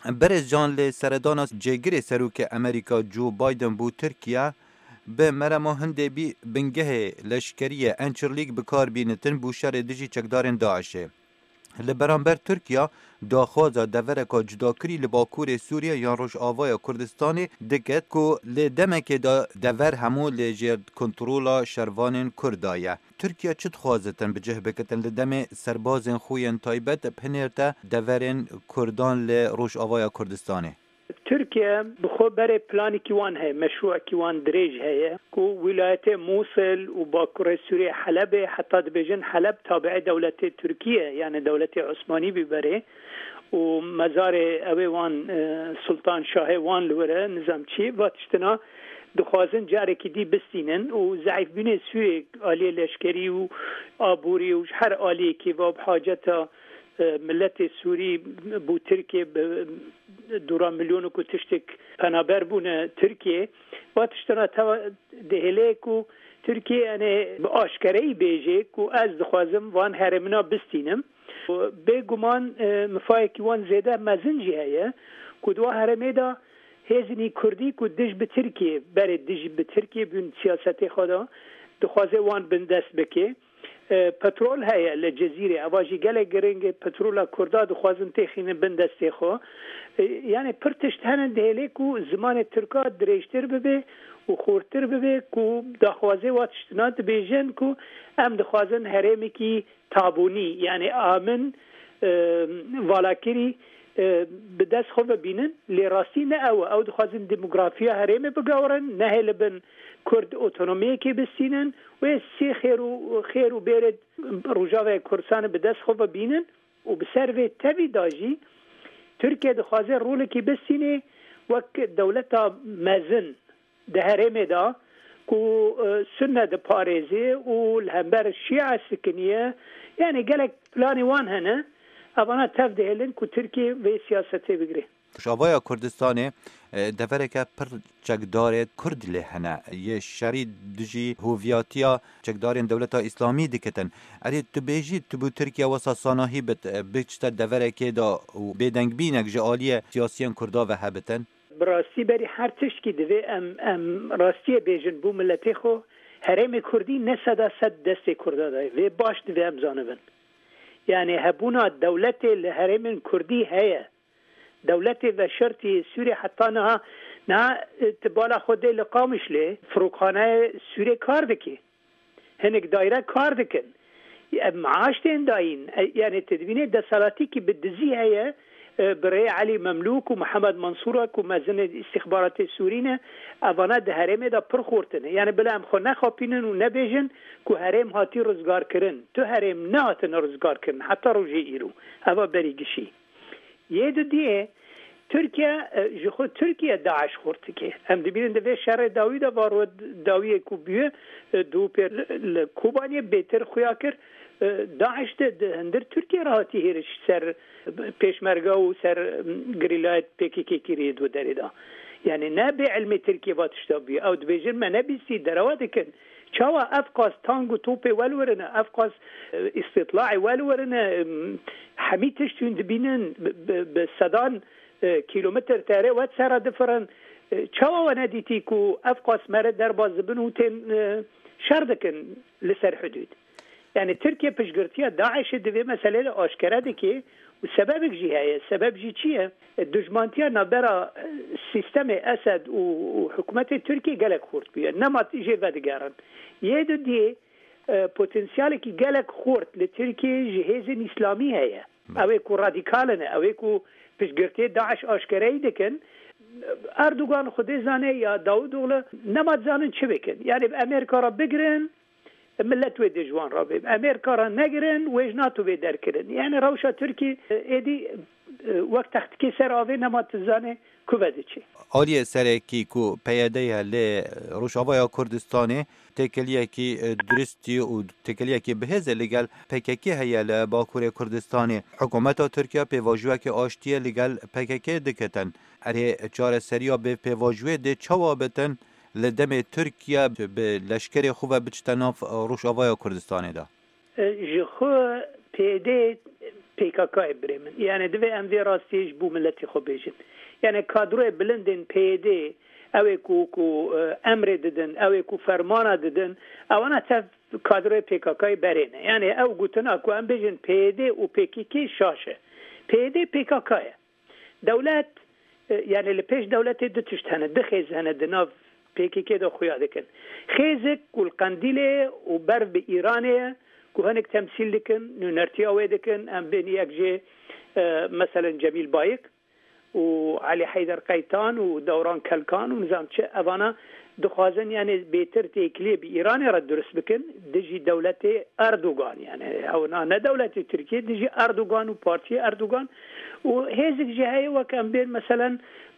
برز جان لی سردان جگری سروک امریکا جو بایدن بو ترکیه به مرما هنده بی بنگه لشکری انچرلیگ بکار بینتن بو شر دجی چکدارن داعشه. لبرانبر ترکیه داخوازا دورکا جداکری لباکور سوریه یا روش آوای کردستانی دکت که لدمک دا دور همو لجرد کنترولا شروان کردایه. ترکیه چت خوازتن بجه بکتن لدم سربازن خوین تایبت پنیرتا دورن کردان لروش آوای کردستانی. تركيا بخو بري بلاني كيوان هي مشروع كيوان دريج هي كو ولاية موصل وباكورة سوريا حلب حتى دبيجن حلب تابع دولة تركيا يعني دولة عثماني ببري ومزار اوي وان سلطان شاه وان لورا نظام چي واتشتنا دخوازن جاري كي دي بستينن وزعيف بني سوريا آلية لشكري وآبوري وحر آلية كي وبحاجتها ملت سوری بو ترکیه دوران میلیون کو تشتک پنابر بونه ترکیه و تشتنا دهله کو ترکیه یعنی به آشکاری بیجه کو از دخوازم وان هرمنا بستینم به گمان مفایکی وان زیده مزنجی هیا کو دو هرمه دا هزینی کردی کو دش به ترکیه بر دش به ترکیه بین سیاست خدا دخوازه وان بندست بکه پترول هيا للجزيرة أواجي قال جرينج بترول كرداد خوازن تخين بندستي خو يعني برتشت هن دهليكو زمان التركا دريشتر ببي وخورتر ببي كو دخوازي واتشتنات بيجن كو أم دخوازن هرمي كي تابوني يعني آمن والاكري بدس خو ببينن لراسي أو دخوازن ديموغرافيا هرمي بقورن نهل بن کرد اتونومی که بسینن و سی خیر و برد روجاوه کردستان به دست خوب بینن و بسر و تبی داجی ترکیه دخوازه رول که بسینه وک دولتا مزن ده هرمه دا که سنه ده پاريزي و الهمبر شیعه سکنیه یعنی گلک پلانی وان هنه ابانا تفده هلن که ترکیه و سیاسته بگره شاوای کردستان دفره که پر چکدار کرد لحنه یه شری دجی هویاتیا چکدارین دولت اسلامی دکتن اری تو بیجی تو بو ترکیه واسا ساناهی بچتا دفره که دا بیدنگ بینک جعالی سیاسیان کردا و هبتن براستی بری هر تشکی دوی ام راستی بیجن بو ملتی خو هرم کردی نسده صد دست کردا دای و باش دوی ام زانبن یعنی هبونا دولت هرم کردی هیا دولت و شرطی سوری حتی نه تبالا خود لقامش لی فروخانه سوری کار دکی هنگ دایره کار دکن معاش تین داین یعنی تدوینه دسالاتی که بدزی هیا برای علی مملوک و محمد منصور و مزن استخبارات سورینه اوانه ده هرمه دا پر خورتنه یعنی بلا هم خو نخوابینن و نبیجن که هرم هاتی رزگار کرن تو هرم نه هاتن رزگار کرن حتی روژه ایرو اوا بریگشی یه دو دیه ترکیه جخود ترکیه داعش خورد که هم دبیرن دوی شهر داوی دا وارو داوی کوبیه دو پر کوبانی بهتر خویا کر داعش ده هندر ترکیه راحتی هیرش سر پیشمرگا و سر گریلایت پیکی که کرید و دریدا یعنی نه به علم ترکیه باتشتا بیه او دبیجن من نبیسی درواده کن چاوا افقاس تانگو توپی والورنه افقاس استطلاعی والورنه حمیتش تون دبینن بصدان کیلومتر تاره وات سرا دفرن چاوا و ندیتی که افقاس مرد در بازبن و تین شردکن لسر حدود يعني تركيا بشجرتيا داعش دوی مسئله آشکاره ده که و سبب جی هست سبب جی چیه دشمنتیا نبرا سیستم اسد و حکومت ترکیه گلک خورد بیه نمات جی ودگارن یه دو دی پتانسیالی که گلک خورد لترکیه جهاز اسلامی هست اوه کو رادیکالنه اوه کو پشگرتی داعش آشکاره دکن اردوغان خود زانه یا داود اوغله نمات زانن چه بکن یعنی امریکا را بگرن ملت و دجوان را بیم امریکا را نگرن و اجناتو به در کرن یعنی روشا ترکی ایدی وقت تخت که سر آوه نمات زانه کوبده چی آلی سرکی کو پیاده لی روشاوای کردستانه تکلیه کی درستی و تکلیه کی بهزه لگل پککی هیا لباکور کردستانه حکومت ترکیه پیواجوه که آشتیه لگل پککی دکتن اره چار سریا به پیواجوه ده چوابتن لدم ترکیه به لشکر خوبه بچتناف روشاوای کردستانه دا جخو پیده پیکاکای برمن یعنی دوی ام وی راستیش بو ملتی خو بیجن یعنی کادروی بلندن پیده اوی کو امر ددن اوی کو فرمان ددن اوانا تا کادروی پیکاکای برینه یعنی او گوتن اکو ام بیجن پیده و پیکیکی شاشه پیده پیکاکای دولت یعنی لپیش دولت دو تشتنه دخیز هنه دناف پیکیکی دو خویاده کن خیزک کل قندیله و برف به ایرانه که هنک تمثیل دکن نرتی آوه دکن ام بین یک جه مثلا جمیل بایک و علی حیدر قیتان و دوران کلکان و نظام چه اوانا دخوازن یعنی بهتر تکلیه به ایران را درست بکن دجی دولت اردوغان یعنی او نه دولت ترکیه دجی اردوغان و پارتی اردوغان و هیزک جهه وکم بین مثلا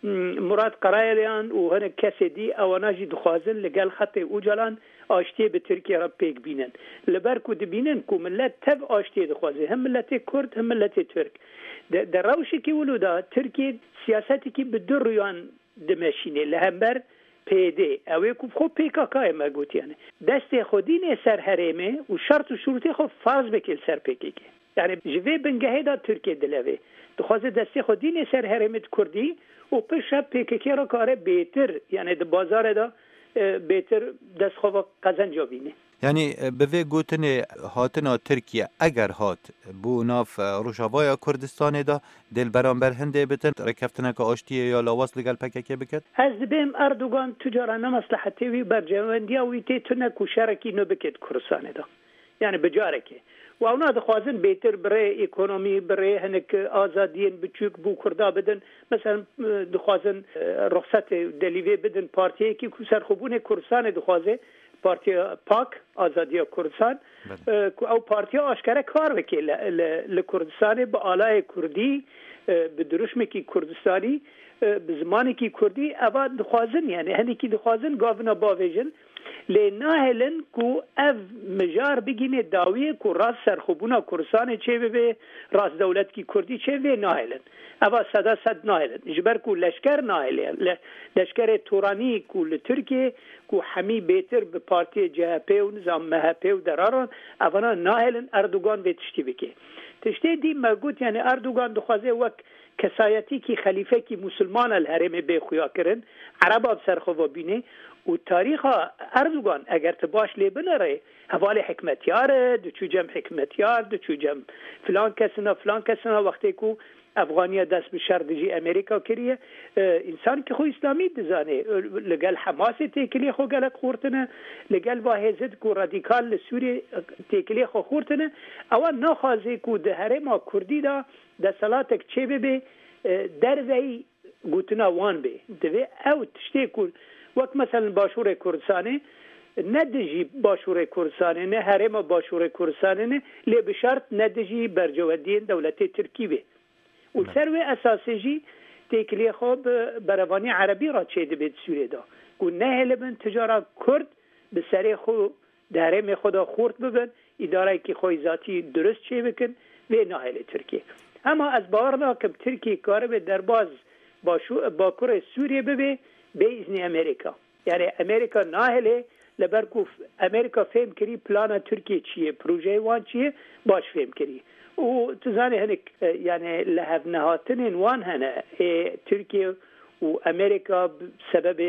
مراد قرایلیان و هنه کسی دی اوانا جی دخوازن لگل خط او جلان آشتی به ترکیه را پیک بینن لبر کو دبینن کو ملت تب آشتی دخوازه هم ملت کرد هم ملت ترک در روشی که ولودا ترکیه سیاستی که به دو رویان دمشینه لهمبر پیده اوی کو خو پیکاکای مگوت یعنی دست خودین سر حرمه و شرط و شروطی خو فرض بکل سر پیکیگه یعنی جوی بنگهه دا ترکیه دلوه دخوازه دست خودین سر حرمه کردی و پشت پیکیکی را کاره بهتر یعنی د بازار دا بهتر دست خواه قزن جا بینه یعنی به وی گوتن هاتنا ترکیه اگر هات بو ناف روشاوای کردستان دا دل برانبر هنده بتن رکفتنه که آشتیه یا لاواس لگل پککه بکد؟ از بیم اردوغان تجارانه مصلحتی وی برجواندی وی تیتونه که شرکی نو بکد کردستان دا یعنی بجارکه و اونا دخوازن بهتر برای اکونومی برای هنک آزادین بچوک بو کردا بدن مثلا دخوازن رخصت دلیوی بدن پارتیه که سرخوبون کردستان دخوازه پارتی پاک آزادی کردستان او پارتی آشکاره کار بکی لکردستان با آلای کردی به درشمی که کردستانی به زمانی که کردی اوا دخوازن یعنی هنی که دخوازن گاونا باویجن لناهلن کو اف مجار بگینه داویه کو راست سرخوبونا کردستان چه به راست دولت کی کردی چه به ناهلن اوا صد ناهلن جبر کو لشکر ناهلن لشکر تورانی کو ترکیه کو حمی بهتر به پارتی جهپ و نظام مهپ و دراران اوانا ناهلن اردوغان به تشتی بکی تشتی دی مگوت یعنی اردوغان دخوازه وک کسایتی کی خلیفه کی مسلمان الحرم به خویا کرن عرب اب سرخو بینه و تاریخ اردوغان اگر تباش لی بنره حوالی حکمتیاره دو چو جمع حکمتیار دو چو جمع فلان کسنا وقتی کو افغانیا دست به شردجی امریکا کریه انسان که خو اسلامی دزانه لگل حماس تکلی خو گلک خورتنه لگل واحزد کو رادیکال لسوری تکلی خو خورتنه اول نخوازه کو دهره ما کردی دا دستالاتک چه به دروی گوتنا وان به دوی او تشتی کن وقت مثلا باشور کردستانه ندجی باشور کردستانه نه حرم باشور کردستانه نه لی بشرط ندجی برجوادین دولت ترکیه و سروی اساسیجی تکلیه خوب بروانی عربی را چیده بید سوریه دا که نه هلبن تجارت کرد به سری خود درم خدا خورد ببن اداره که خوی ذاتی درست چه بکن و نه هل ترکیه اما از باور دا که ترکیه کاره به درباز باکور سوریه ببه به ازن امریکا یعنی امریکا نه هله لبرکو امریکا فهم کری پلان ترکیه چیه پروژه وان چیه باش فهم کری و تزاني هنك يعني لهب نهاتن وان هنا تركيا وامريكا بسبب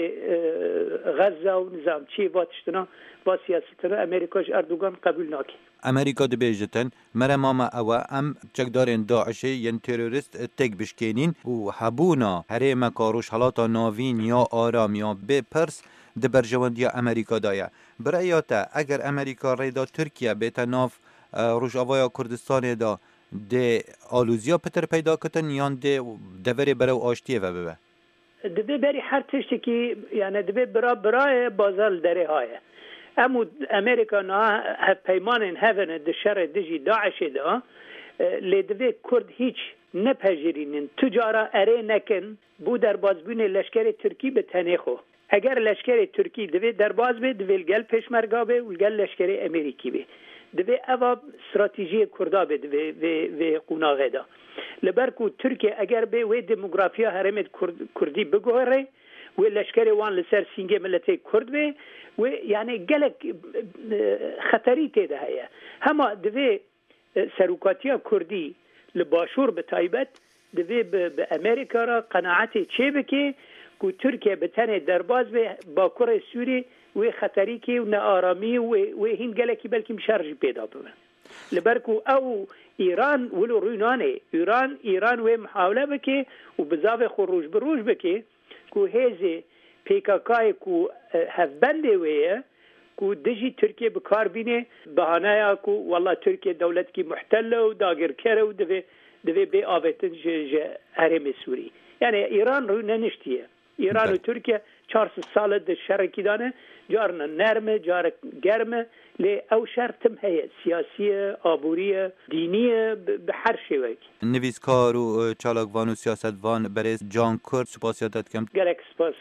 غزه ونظام شي واتشتنا وسياستنا امريكاش اردوغان قبول ناكي امریکا دبیجتن مرماما او ام چکدارین داعشی ین تروریست تک بشکینین و حبونا هریم کاروش حالاتا ناوین یا آرام یا بپرس دبرجواندی امریکا دایا برایاتا اگر امریکا ریدا ترکیه بیتا ناف روشاوای کردستان دا ده آلوزیا پتر پیدا کتن یان ده دوری برای آشتیه و ببه دبی بری هر تشتی که یعنی دبی برای بازال دره های امو امریکا نا پیمان هفن ده شر دجی داعش دا لیدوی کرد هیچ نپذیرینن تجارا اره نکن بو در بازبون لشکر ترکی به تنیخو اگر لشکر ترکی دوی در باز به دوی گل پیشمرگا به و گل لشکر امریکی به دوی اوا استراتژی کردا به و قوناغه دا لبرکو ترکیه اگر به و دموگرافیا حرمت کردی بگوره و لشکر وان لسر سینگه ملتی کرد به و یعنی گلک خطری تیده هیا هما دوی سروکاتیا کردی لباشور بتایبت دوی به امریکا را قناعتی چه بکی که ترکیه بتنه درباز به باکور سوری و خطری که و نارامی و هین گلکی بلکه مشارج پیدا ببن لبرکو او ایران ولو روینانه ایران و محاوله بکی و بزاف خروج بروج بکی که هزه پیکاکای که هفبنده ویه که دجی ترکیه بکار بینه بهانه که والله ترکیه دولت کی محتله و داگر کره و دوی بی آویتن جه حرم سوری یعنی ایران رو ننشتیه ایران و ترکیه 400 سال ده شرکی دانه جارنا نرمه جار گرمه لی او شرطم هیه سیاسیه آبوریه دینیه به هر شیوه نویسکار و چالاکوان و سیاستوان برای جان کرد سپاسیاتت کم گلک سپاس